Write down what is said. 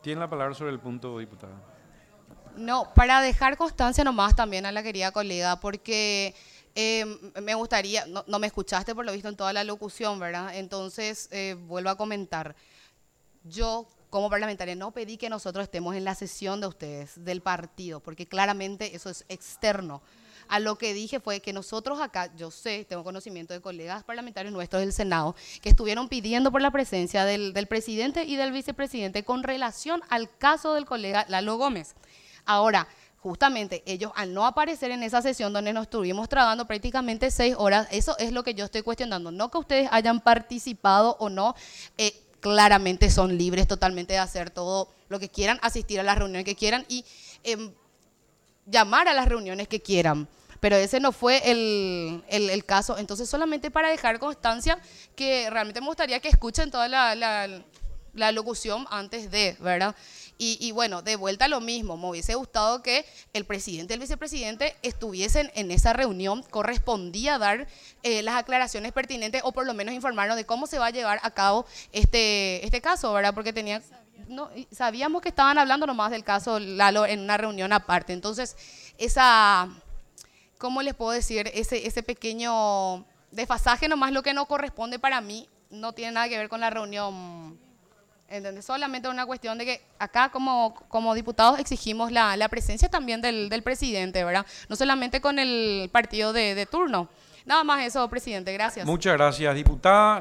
Tiene la palabra sobre el punto, diputada. No, para dejar constancia nomás también a la querida colega, porque me gustaría, no me escuchaste por lo visto en toda la locución, ¿verdad? Entonces, vuelvo a comentar. Yo, como parlamentaria, no pedí que nosotros estemos en la sesión de ustedes, del partido, porque claramente eso es externo. A lo que dije fue que nosotros acá, yo sé, tengo conocimiento de colegas parlamentarios nuestros del Senado, que estuvieron pidiendo por la presencia del presidente y del vicepresidente con relación al caso del colega Lalo Gómez. Ahora, justamente ellos al no aparecer en esa sesión donde nos estuvimos trabajando prácticamente 6 horas, eso es lo que yo estoy cuestionando, no que ustedes hayan participado o no, claramente son libres totalmente de hacer todo lo que quieran, asistir a las reuniones que quieran y llamar a las reuniones que quieran. Pero ese no fue el caso. Entonces, solamente para dejar constancia que realmente me gustaría que escuchen toda la locución antes de, ¿verdad? Y bueno, de vuelta a lo mismo, me hubiese gustado que el presidente y el vicepresidente estuviesen en esa reunión, correspondía dar las aclaraciones pertinentes o por lo menos informarnos de cómo se va a llevar a cabo este caso, ¿verdad? Porque no, sabíamos que estaban hablando nomás del caso Lalo en una reunión aparte, entonces ¿cómo les puedo decir? Ese pequeño desfasaje nomás lo que no corresponde para mí, no tiene nada que ver con la reunión. ¿Entendés? Solamente una cuestión de que acá como diputados exigimos la presencia también del presidente, ¿verdad? No solamente con el partido de turno. Nada más eso, presidente. Gracias. Muchas gracias, diputada.